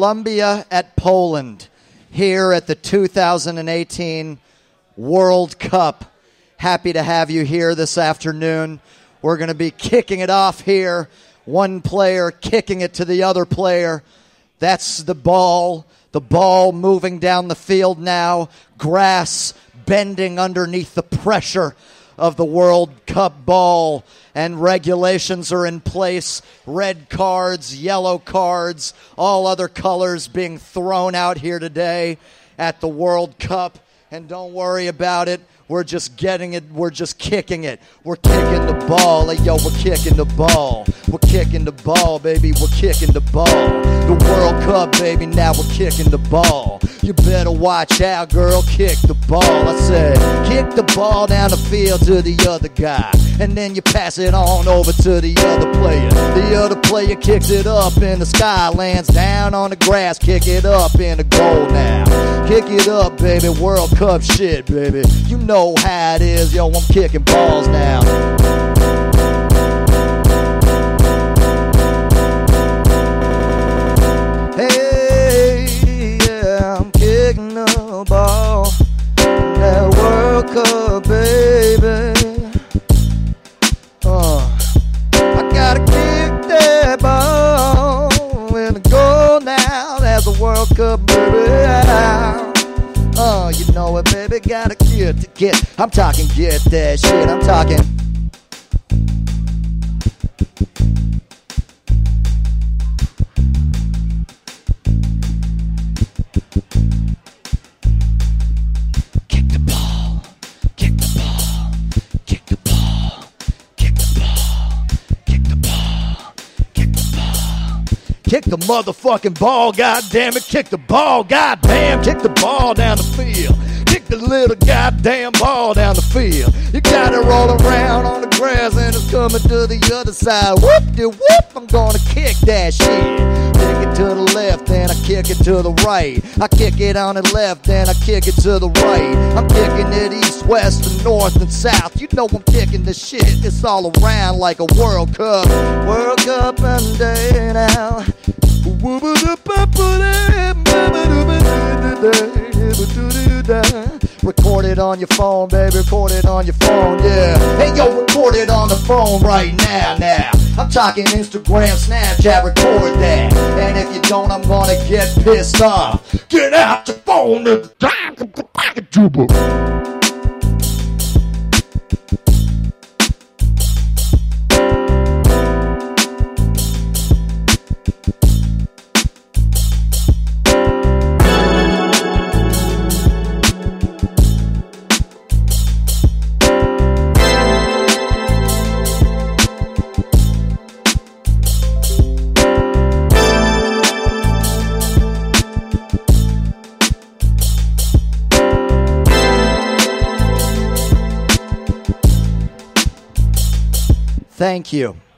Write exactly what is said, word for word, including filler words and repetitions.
Colombia at Poland here at the two thousand eighteen World Cup. Happy to have you here this afternoon. We're going to be kicking it off here. One player kicking it to the other player. That's the ball. The ball moving down the field now. Grass bending underneath the pressure of the World Cup ball. And regulations are in place. Red cards, yellow cards, all other colors being thrown out here today at the World Cup. And don't worry about it. We're just getting it. We're just kicking it. We're kicking the ball. Hey, yo, we're kicking the ball. We're kicking the ball, baby. We're kicking the ball. The World Cup, baby. Now we're kicking the ball. You better watch out, girl. Kick the ball. I said, kick the ball down the field to the other guy. And then you pass it on over to the other player. The other player kicks it up in the sky. Lands down on the grass. Kick it up in the goal now. Kick it up, baby. World Cup shit, baby. You know how it is, yo, I'm kicking balls now. Hey, yeah, I'm kicking the ball. That World Cup, baby. Uh, I gotta kick that ball in the goal now. That's the World Cup, baby. Oh, you know it, baby, gotta get to get. I'm talking get that shit, I'm talking. Kick the ball, kick the ball, kick the ball, kick the ball, kick the ball, kick the ball. Kick the motherfucking ball, goddamn it, kick the ball, goddamn, kick the ball down the field. Kick the little goddamn ball down the field. You got it roll around on the grass and it's coming to the other side. Whoop-de-whoop, I'm gonna kick that shit. Kick it to the left, then I kick it to the right. I kick it on the left, then I kick it to the right. I'm kicking it east, west, and north, and south. You know I'm kicking the shit. It's all around like a World Cup. World Cup and day now. Record it on your phone, baby, record it on your phone, yeah. Hey, yo, record it on the phone right now, now. I'm talking Instagram, Snapchat, record that. And if you don't, I'm gonna get pissed off. Get out your phone and Thank you.